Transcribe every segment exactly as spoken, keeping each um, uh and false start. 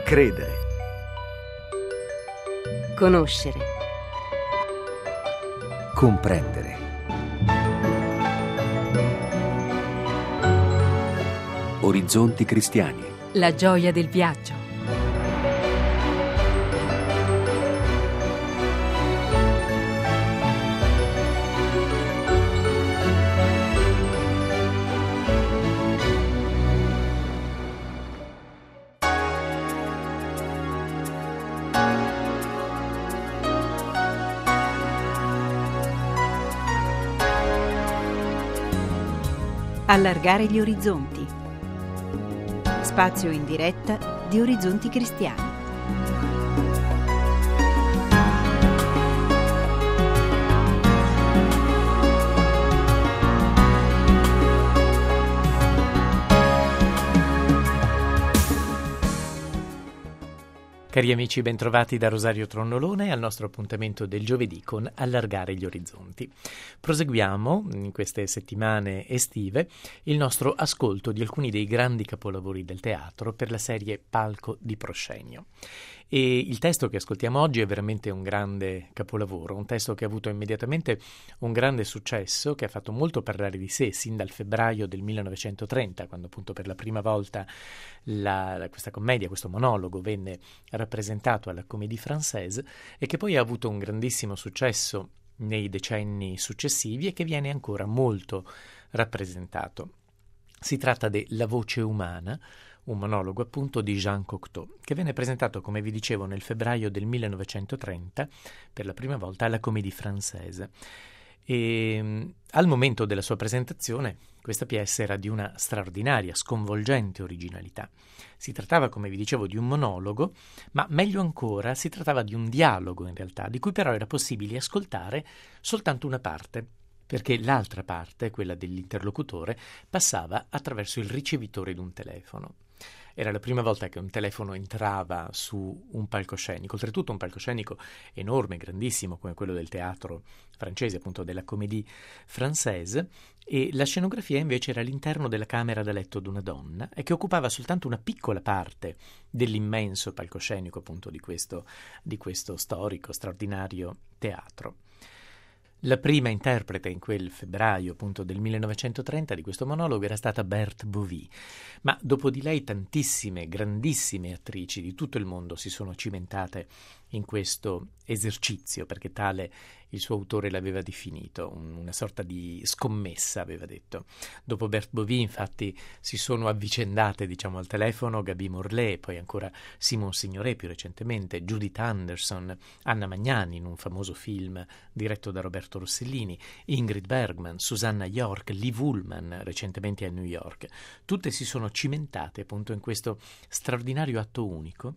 Credere. Conoscere. Comprendere. Orizzonti cristiani. La gioia del viaggio. Allargare gli orizzonti. Spazio in diretta di Orizzonti Cristiani. Cari amici, bentrovati da Rosario Tronnolone al nostro appuntamento del giovedì con Allargare gli orizzonti. Proseguiamo in queste settimane estive il nostro ascolto di alcuni dei grandi capolavori del teatro per la serie Palco di Proscenio. E il testo che ascoltiamo oggi è veramente un grande capolavoro, un testo che ha avuto immediatamente un grande successo, che ha fatto molto parlare di sé sin dal febbraio del millenovecentotrenta, quando appunto per la prima volta la, questa commedia, questo monologo venne rappresentato alla Comédie Française, e che poi ha avuto un grandissimo successo nei decenni successivi e che viene ancora molto rappresentato. Si tratta de La voce umana, un monologo appunto di Jean Cocteau, che venne presentato, come vi dicevo, nel febbraio del millenovecentotrenta per la prima volta alla Comédie Française. E al momento della sua presentazione questa pièce era di una straordinaria, sconvolgente originalità. Si trattava, come vi dicevo, di un monologo, ma meglio ancora si trattava di un dialogo in realtà, di cui però era possibile ascoltare soltanto una parte, perché l'altra parte, quella dell'interlocutore, passava attraverso il ricevitore di un telefono. Era la prima volta che un telefono entrava su un palcoscenico, oltretutto un palcoscenico enorme, grandissimo, come quello del teatro francese, appunto della Comédie Française, e la scenografia invece era all'interno della camera da letto di una donna e che occupava soltanto una piccola parte dell'immenso palcoscenico, appunto, di questo, di questo storico, straordinario teatro. La prima interprete in quel febbraio appunto del millenovecentotrenta di questo monologo era stata Berthe Bovy, ma dopo di lei tantissime, grandissime attrici di tutto il mondo si sono cimentate in questo esercizio, perché tale il suo autore l'aveva definito, un, una sorta di scommessa, aveva detto. Dopo Berthe Bovy infatti si sono avvicendate, diciamo, al telefono Gaby Morley, poi ancora Simone Signoret più recentemente, Judith Anderson, Anna Magnani in un famoso film diretto da Roberto Rossellini, Ingrid Bergman, Susanna York, Liv Ullmann recentemente a New York. Tutte si sono cimentate appunto in questo straordinario atto unico,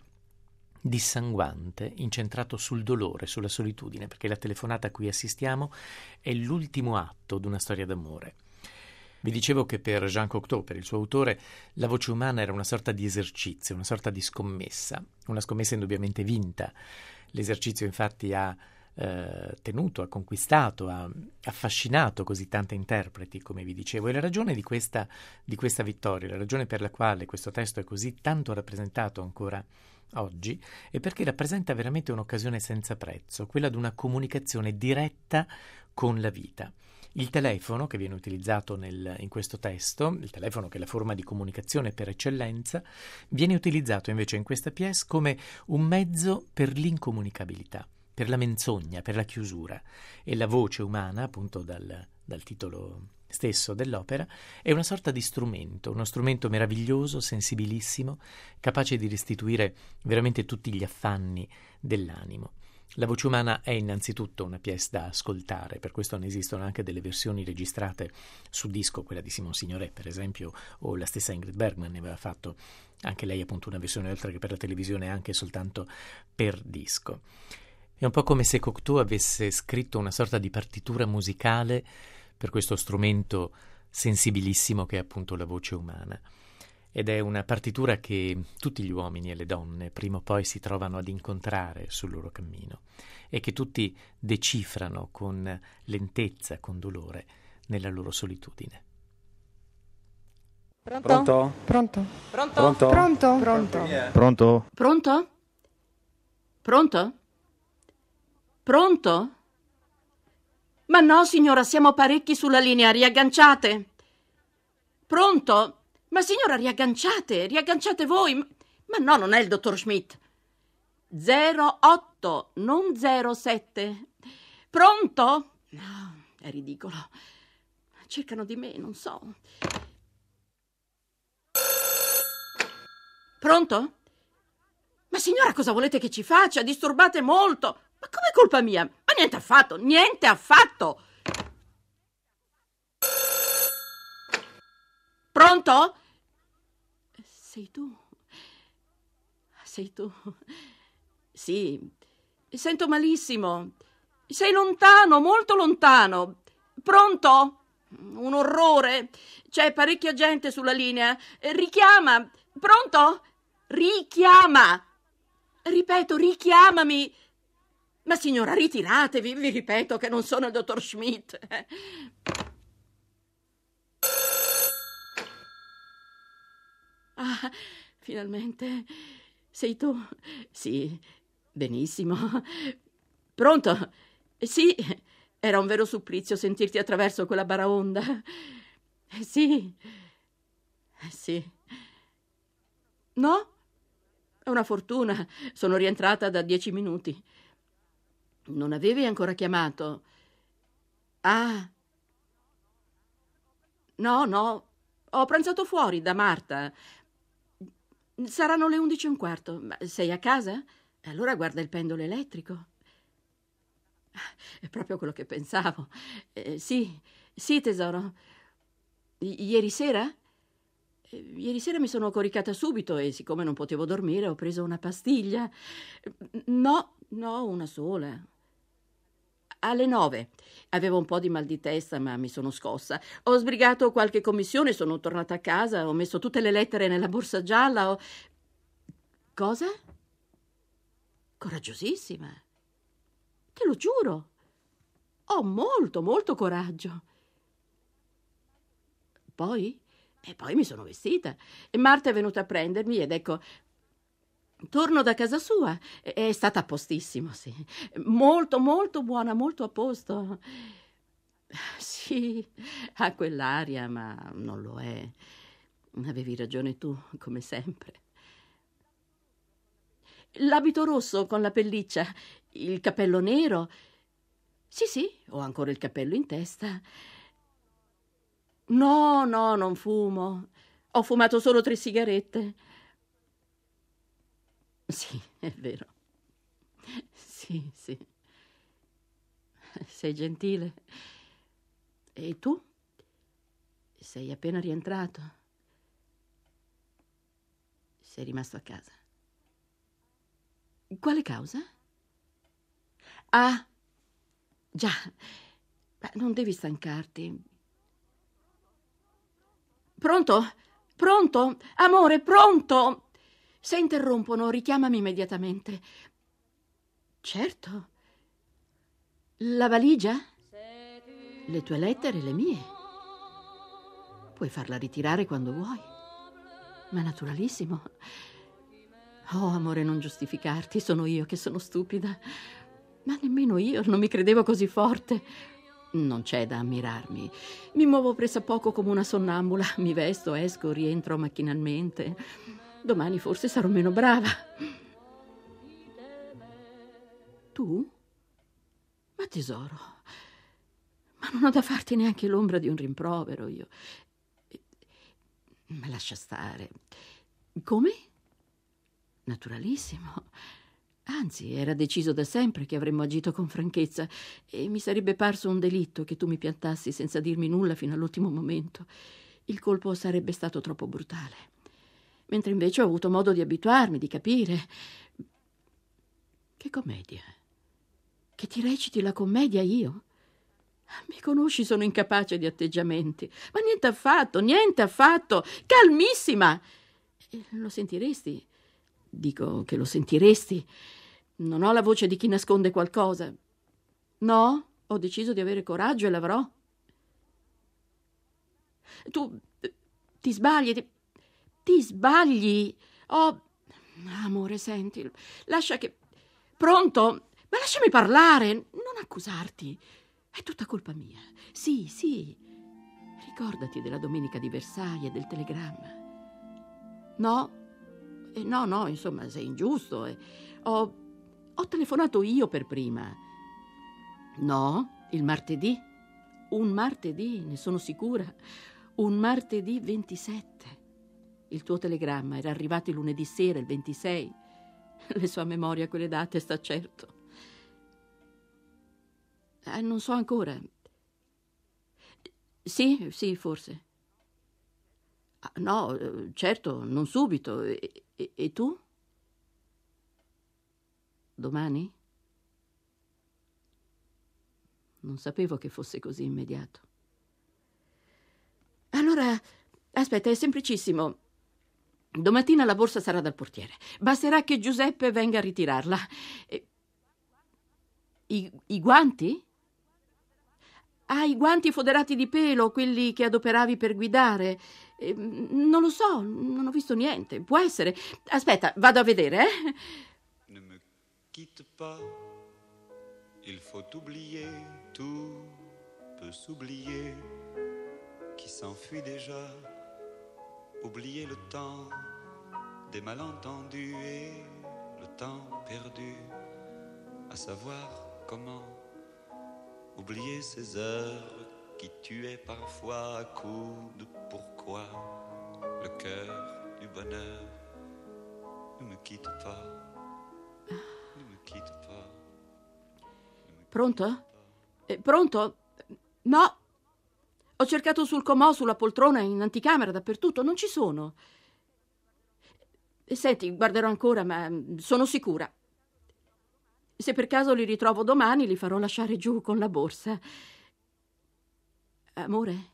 dissanguante, incentrato sul dolore, sulla solitudine, perché la telefonata a cui assistiamo è l'ultimo atto di una storia d'amore. Vi dicevo che per Jean Cocteau, per il suo autore, la voce umana era una sorta di esercizio, una sorta di scommessa, una scommessa indubbiamente vinta. L'esercizio infatti ha eh, tenuto, ha conquistato, ha affascinato così tante interpreti, come vi dicevo, e la ragione di questa, di questa vittoria, la ragione per la quale questo testo è così tanto rappresentato ancora oggi, è perché rappresenta veramente un'occasione senza prezzo, quella di una comunicazione diretta con la vita. Il telefono che viene utilizzato nel, in questo testo, il telefono che è la forma di comunicazione per eccellenza, viene utilizzato invece in questa pièce come un mezzo per l'incomunicabilità, per la menzogna, per la chiusura. E la voce umana, appunto dal, dal titolo stesso dell'opera, è una sorta di strumento, uno strumento meraviglioso, sensibilissimo, capace di restituire veramente tutti gli affanni dell'animo. La voce umana è innanzitutto una pièce da ascoltare, per questo ne esistono anche delle versioni registrate su disco, quella di Simone Signoret per esempio, o la stessa Ingrid Bergman ne aveva fatto anche lei appunto una versione oltre che per la televisione anche soltanto per disco. È un po' come se Cocteau avesse scritto una sorta di partitura musicale per questo strumento sensibilissimo che è appunto la voce umana. Ed è una partitura che tutti gli uomini e le donne prima o poi si trovano ad incontrare sul loro cammino e che tutti decifrano con lentezza, con dolore, nella loro solitudine. Pronto? Pronto? Pronto? Pronto? Pronto? Pronto? Pronto? Pronto? Pronto? Pronto? Pronto? Ma no, signora, siamo parecchi sulla linea, riagganciate. Pronto? Ma signora, riagganciate, riagganciate voi. Ma no, non è il dottor Schmidt. zero otto, non zero sette. Pronto? No, è ridicolo. Cercano di me, non so. Pronto? Ma signora, cosa volete che ci faccia? Disturbate molto. Ma com'è colpa mia? Ma niente affatto, niente affatto. Pronto? Sei tu? Sei tu? Sì, sento malissimo. Sei lontano, molto lontano. Pronto? Un orrore. C'è parecchia gente sulla linea. Richiama. Pronto? Richiama. Ripeto, richiamami. Ma signora, ritiratevi, vi ripeto che non sono il dottor Schmidt. Ah, finalmente. Sei tu? Sì, benissimo. Pronto? Sì, era un vero supplizio sentirti attraverso quella baraonda. Sì, sì. No? È una fortuna. Sono rientrata da dieci minuti. Non avevi ancora chiamato? Ah. No, no. Ho pranzato fuori da Marta. Saranno le undici e un quarto. Ma sei a casa? Allora guarda il pendolo elettrico. È proprio quello che pensavo. Eh, sì, sì, tesoro. I- ieri sera? Eh, ieri sera mi sono coricata subito e siccome non potevo dormire ho preso una pastiglia. No, no, una sola. Alle nove. Avevo un po' di mal di testa, ma mi sono scossa. Ho sbrigato qualche commissione, sono tornata a casa, ho messo tutte le lettere nella borsa gialla. Ho... Cosa? Coraggiosissima. Te lo giuro. Ho molto, molto coraggio. Poi? E poi mi sono vestita. E Marta è venuta a prendermi ed ecco... Torno da casa sua. È stata a postissimo, sì. Molto, molto buona, molto a posto. Sì, ha quell'aria, ma non lo è. Avevi ragione tu, come sempre. L'abito rosso con la pelliccia, il cappello nero. Sì, sì, ho ancora il cappello in testa. No, no, non fumo. Ho fumato solo tre sigarette. Sì, è vero. Sì, sì. Sei gentile. E tu? Sei appena rientrato? Sei rimasto a casa? Quale causa? Ah, già. Ma non devi stancarti. Pronto? Pronto? Amore, pronto? Se interrompono, richiamami immediatamente. Certo. La valigia? Le tue lettere, le mie. Puoi farla ritirare quando vuoi. Ma naturalissimo. Oh, amore, non giustificarti, sono io che sono stupida. Ma nemmeno io non mi credevo così forte. Non c'è da ammirarmi. Mi muovo pressappoco come una sonnambula. Mi vesto, esco, rientro macchinalmente. Domani forse sarò meno brava. Tu? Ma tesoro, ma non ho da farti neanche l'ombra di un rimprovero, io. Ma lascia stare. Come? Naturalissimo. Anzi, era deciso da sempre che avremmo agito con franchezza e mi sarebbe parso un delitto che tu mi piantassi senza dirmi nulla fino all'ultimo momento. Il colpo sarebbe stato troppo brutale. Mentre invece ho avuto modo di abituarmi, di capire. Che commedia? Che ti reciti la commedia io? Mi conosci, sono incapace di atteggiamenti. Ma niente affatto, niente affatto. Calmissima. E lo sentiresti? Dico che lo sentiresti. Non ho la voce di chi nasconde qualcosa. No, ho deciso di avere coraggio e l'avrò. Tu... ti sbagli, ti, ti sbagli. Oh, amore, senti, lascia che... Pronto? Ma lasciami parlare, non accusarti. È tutta colpa mia. Sì, sì. Ricordati della domenica di Versailles e del telegramma. No, eh, no, no, insomma, sei ingiusto. Eh. Ho, ho telefonato io per prima. No, il martedì. Un martedì, ne sono sicura. Un martedì ventisette. Il tuo telegramma era arrivato il lunedì sera, il ventisei. Le so a memoria quelle date, sta certo. Eh, non so ancora. Sì, sì, forse. Ah, no, certo, non subito. E, e, e tu? Domani? Non sapevo che fosse così immediato. Allora, aspetta, è semplicissimo. Domattina la borsa sarà dal portiere. Basterà che Giuseppe venga a ritirarla. E... I, I guanti? Ah, i guanti foderati di pelo, quelli che adoperavi per guidare. Eh, non lo so, non ho visto niente. Può essere. Aspetta, vado a vedere, eh? Ne me quitte pas, il faut oublier, tout peut s'oublier, qui s'enfuit déjà, oublier le temps des malentendus et le temps perdu, à savoir comment oublier ces heures qui tuaient parfois à coups de pourquoi le cœur du bonheur. Ne me quitte pas, ne me quitte pas. Ne me Pronto? quitte pas. Eh, pronto? No. Ho cercato sul comò, sulla poltrona, in anticamera, dappertutto. Non ci sono. E senti, guarderò ancora, ma sono sicura. Se per caso li ritrovo domani, li farò lasciare giù con la borsa. Amore,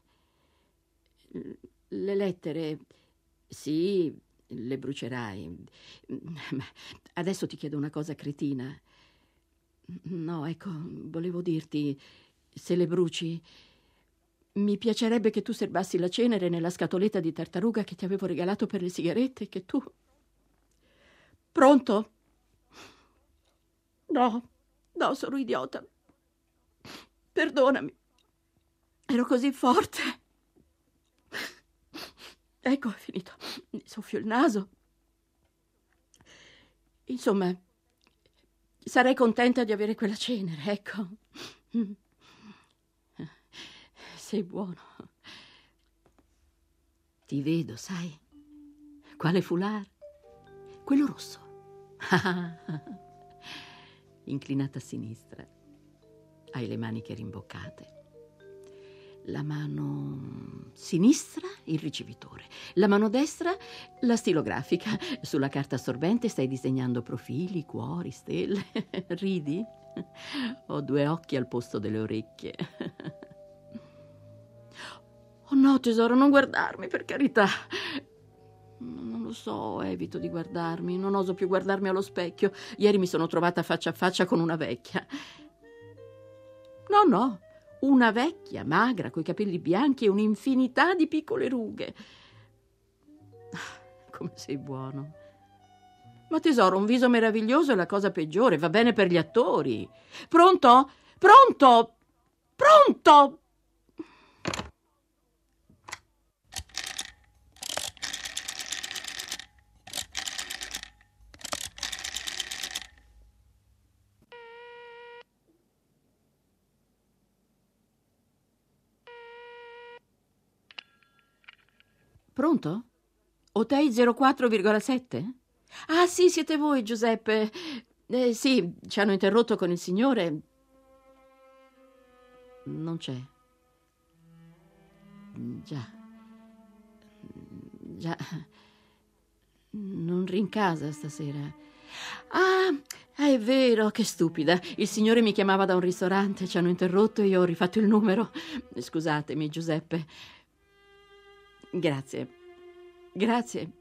le lettere, sì, le brucerai. Ma adesso ti chiedo una cosa cretina. No, ecco, volevo dirti, se le bruci, mi piacerebbe che tu serbassi la cenere nella scatoletta di tartaruga che ti avevo regalato per le sigarette, che tu... Pronto? No, no, sono idiota. Perdonami. Ero così forte. Ecco, è finito. Mi soffio il naso. Insomma, sarei contenta di avere quella cenere, ecco. Sei buono. Ti vedo, sai? Quale foulard? Quello rosso. Inclinata a sinistra. Hai le maniche rimboccate. La mano sinistra il ricevitore, la mano destra la stilografica. Sulla carta assorbente stai disegnando profili, cuori, stelle. Ridi? Ho due occhi al posto delle orecchie. Oh no, tesoro, non guardarmi, per carità. Non lo so, evito di guardarmi, non oso più guardarmi allo specchio. Ieri mi sono trovata faccia a faccia con una vecchia. No, no, una vecchia, magra, coi capelli bianchi e un'infinità di piccole rughe. Come sei buono. Ma tesoro, un viso meraviglioso è la cosa peggiore, va bene per gli attori. Pronto? Pronto? Pronto? Pronto? Hotel zero quattro virgola sette? Ah, sì, siete voi, Giuseppe. Eh, sì, ci hanno interrotto con il signore. Non c'è. Già. Già. Non rincasa stasera. Ah, è vero, che stupida. Il signore mi chiamava da un ristorante, ci hanno interrotto e io ho rifatto il numero. Scusatemi, Giuseppe. Grazie. Grazie.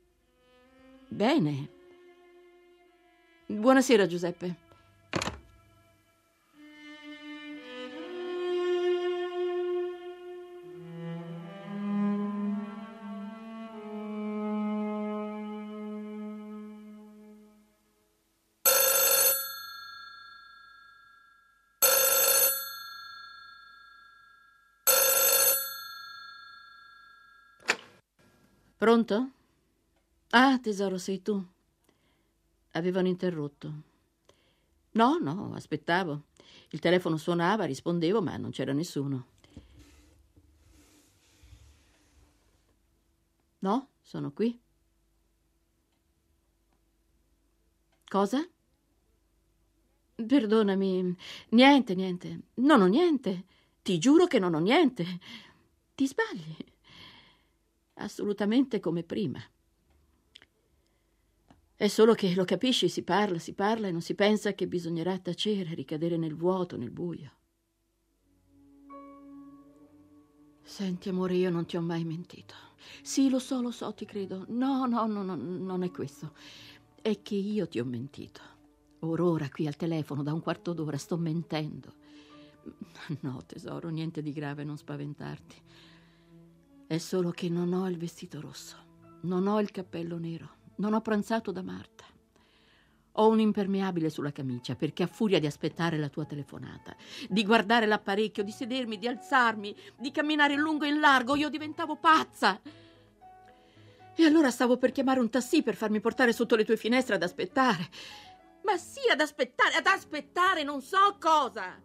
Bene. Buonasera, Giuseppe. Pronto? Ah, tesoro, sei tu. Avevano interrotto. No, no, aspettavo. Il telefono suonava, rispondevo, ma non c'era nessuno. No, sono qui. Cosa? Perdonami. Niente, niente. Non ho niente. Ti giuro che non ho niente. Ti sbagli. Assolutamente come prima. È solo che, lo capisci, si parla, si parla e non si pensa che bisognerà tacere, ricadere nel vuoto, nel buio. Senti, amore, io non ti ho mai mentito. Sì, lo so, lo so, ti credo. No, no, no, no, non è questo. È che io ti ho mentito. Or ora qui al telefono da un quarto d'ora sto mentendo. No, tesoro, niente di grave, non spaventarti. È solo che non ho il vestito rosso, non ho il cappello nero, non ho pranzato da Marta. Ho un impermeabile sulla camicia perché a furia di aspettare la tua telefonata, di guardare l'apparecchio, di sedermi, di alzarmi, di camminare in lungo e in largo, io diventavo pazza. E allora stavo per chiamare un tassì per farmi portare sotto le tue finestre ad aspettare. Ma sì, ad aspettare, ad aspettare, non so cosa.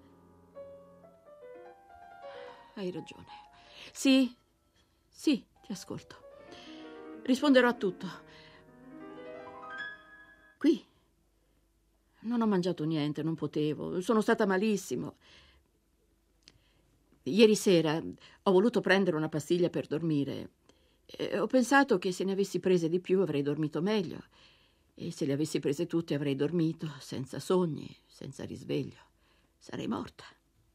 Hai ragione. Sì, sì, ti ascolto. Risponderò a tutto. Qui. Non ho mangiato niente, non potevo. Sono stata malissimo. Ieri sera ho voluto prendere una pastiglia per dormire. E ho pensato che se ne avessi prese di più avrei dormito meglio. E se le avessi prese tutte avrei dormito senza sogni, senza risveglio. Sarei morta.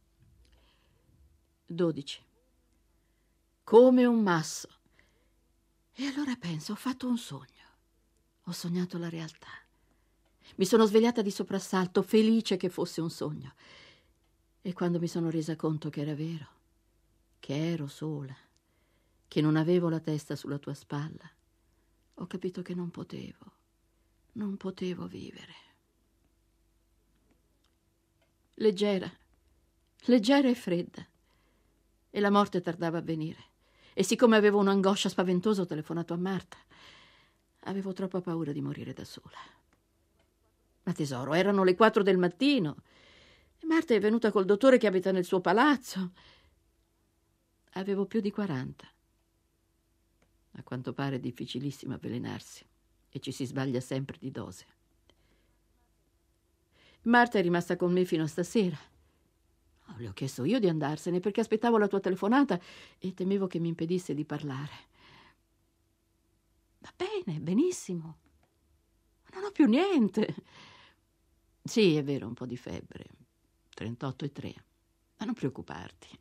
Dodici. Come un masso. E allora penso, ho fatto un sogno. Ho sognato la realtà. Mi sono svegliata di soprassalto, felice che fosse un sogno. E quando mi sono resa conto che era vero, che ero sola, che non avevo la testa sulla tua spalla, ho capito che non potevo, non potevo vivere. Leggera, leggera e fredda. E la morte tardava a venire. E siccome avevo un'angoscia spaventosa ho telefonato a Marta. Avevo troppa paura di morire da sola. Ma tesoro, erano le quattro del mattino. E Marta è venuta col dottore che abita nel suo palazzo. Avevo più di quaranta. A quanto pare è difficilissimo avvelenarsi e ci si sbaglia sempre di dose. Marta è rimasta con me fino a stasera. Oh, le ho chiesto io di andarsene perché aspettavo la tua telefonata e temevo che mi impedisse di parlare. Va bene, benissimo. Non ho più niente. Sì, è vero, un po' di febbre. trentotto e tre. Ma non preoccuparti.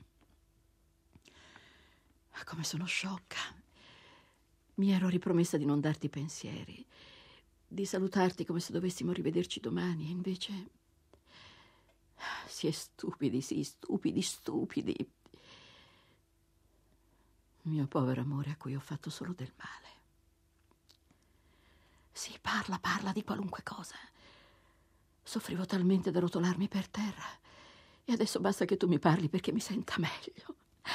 Come sono sciocca. Mi ero ripromessa di non darti pensieri, di salutarti come se dovessimo rivederci domani, e invece si è stupidi, sì, stupidi, stupidi. Mio povero amore a cui ho fatto solo del male. Sì, parla, parla di qualunque cosa. Soffrivo talmente da rotolarmi per terra e adesso basta che tu mi parli perché mi senta meglio.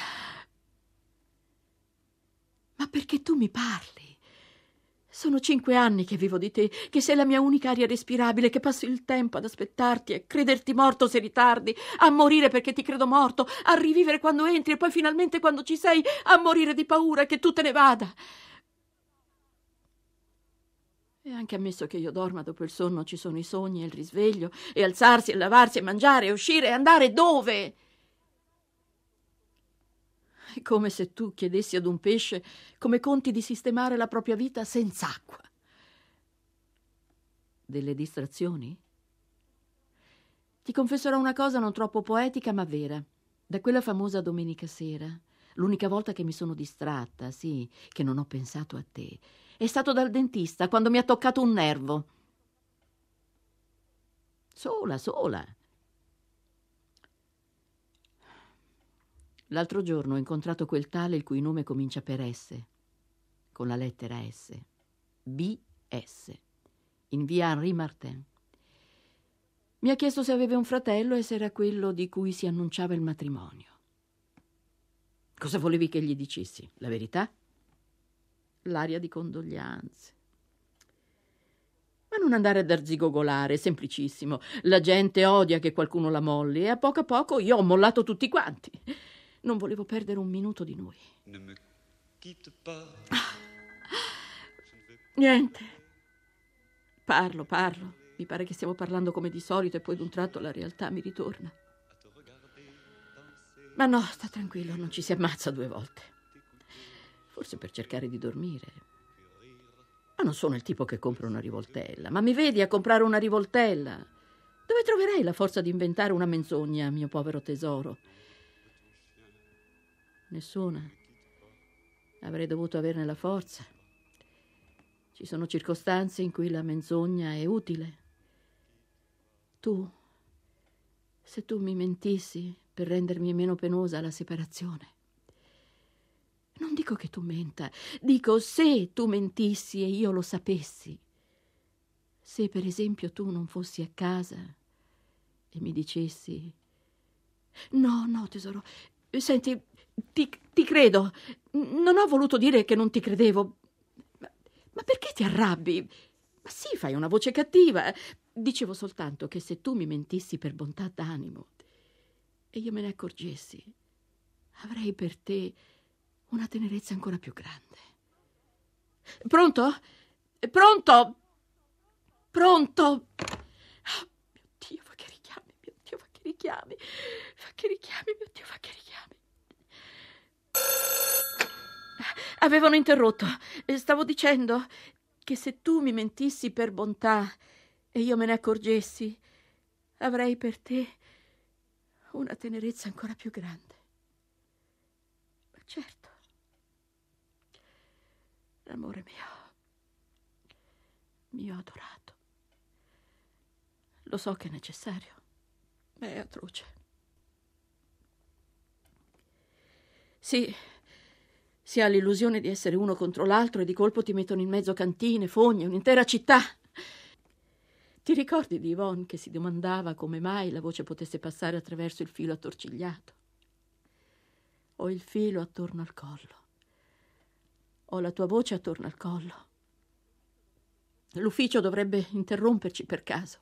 Ma perché tu mi parli? Sono cinque anni che vivo di te, che sei la mia unica aria respirabile, che passo il tempo ad aspettarti, a crederti morto se ritardi, a morire perché ti credo morto, a rivivere quando entri e poi finalmente quando ci sei, a morire di paura che tu te ne vada. E anche ammesso che io dorma, dopo il sonno ci sono i sogni e il risveglio, e alzarsi e lavarsi e mangiare e uscire e andare dove? È come se tu chiedessi ad un pesce come conti di sistemare la propria vita senza acqua. Delle distrazioni? Ti confesserò una cosa non troppo poetica ma vera. Da quella famosa domenica sera, l'unica volta che mi sono distratta, sì, che non ho pensato a te, è stato dal dentista quando mi ha toccato un nervo. Sola, sola. L'altro giorno ho incontrato quel tale il cui nome comincia per S, con la lettera S, B S, in via Henri Martin. Mi ha chiesto se aveva un fratello e se era quello di cui si annunciava il matrimonio. Cosa volevi che gli dicessi? La verità? l'aria di condoglianze. Ma non andare ad arzigogolare, è semplicissimo. La gente odia che qualcuno la molli e a poco a poco io ho mollato tutti quanti. Non volevo perdere un minuto di noi. Ne me quitte pas. Niente. Parlo, parlo. Mi pare che stiamo parlando come di solito e poi d'un tratto la realtà mi ritorna. Ma no, sta tranquillo, non ci si ammazza due volte. Forse per cercare di dormire. Ma non sono il tipo che compra una rivoltella. Ma mi vedi a comprare una rivoltella? Dove troverei la forza di inventare una menzogna, mio povero tesoro? Nessuna. Avrei dovuto averne la forza. Ci sono circostanze in cui la menzogna è utile. Tu, se tu mi mentissi per rendermi meno penosa la separazione. Non dico che tu menta, dico se tu mentissi e io lo sapessi. Se per esempio tu non fossi a casa e mi dicessi: no, no tesoro, senti, ti, ti credo, non ho voluto dire che non ti credevo, ma, ma perché ti arrabbi? Ma sì, fai una voce cattiva. Dicevo soltanto che se tu mi mentissi per bontà d'animo e io me ne accorgessi, avrei per te una tenerezza ancora più grande. Pronto? Pronto? Pronto? Oh, mio Dio, fa che richiami, mio Dio, fa che richiami, fa che richiami, mio Dio, fa che richiami. Avevano interrotto. Stavo dicendo che se tu mi mentissi per bontà e io me ne accorgessi, avrei per te una tenerezza ancora più grande. Ma certo. L'amore mio, mio adorato. Lo so che è necessario, ma è atroce. Sì, si ha l'illusione di essere uno contro l'altro e di colpo ti mettono in mezzo cantine, fogne, un'intera città. Ti ricordi di Yvonne che si domandava come mai la voce potesse passare attraverso il filo attorcigliato? Ho il filo attorno al collo. Ho la tua voce attorno al collo. L'ufficio dovrebbe interromperci per caso.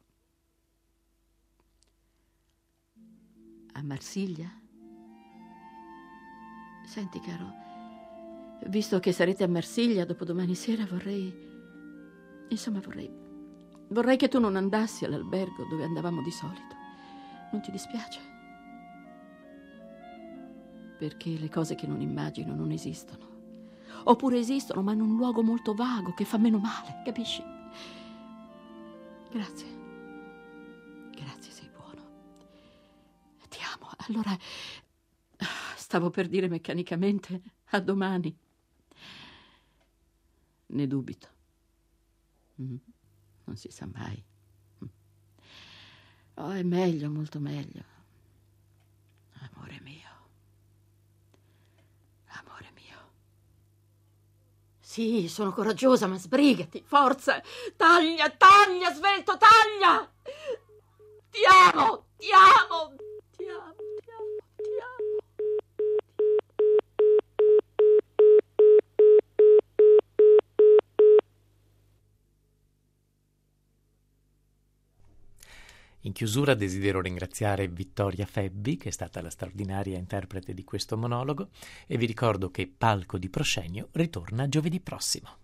A Marsiglia? Senti, caro, visto che sarete a Marsiglia dopodomani sera, vorrei... Insomma, vorrei... Vorrei che tu non andassi all'albergo dove andavamo di solito. Non ti dispiace? Perché le cose che non immagino non esistono. Oppure esistono, ma in un luogo molto vago che fa meno male, capisci? Grazie. Grazie, sei buono. Ti amo. Allora, stavo per dire meccanicamente a domani. Ne dubito. Mm. Non si sa mai. Oh, è meglio, molto meglio. Amore mio. Amore mio. Sì, sono coraggiosa, ma sbrigati, forza. Taglia, taglia, svelto, taglia. Ti amo, ti amo, ti amo, ti amo, ti amo. In chiusura desidero ringraziare Vittoria Febbi, che è stata la straordinaria interprete di questo monologo, e vi ricordo che Palco di Proscenio ritorna giovedì prossimo.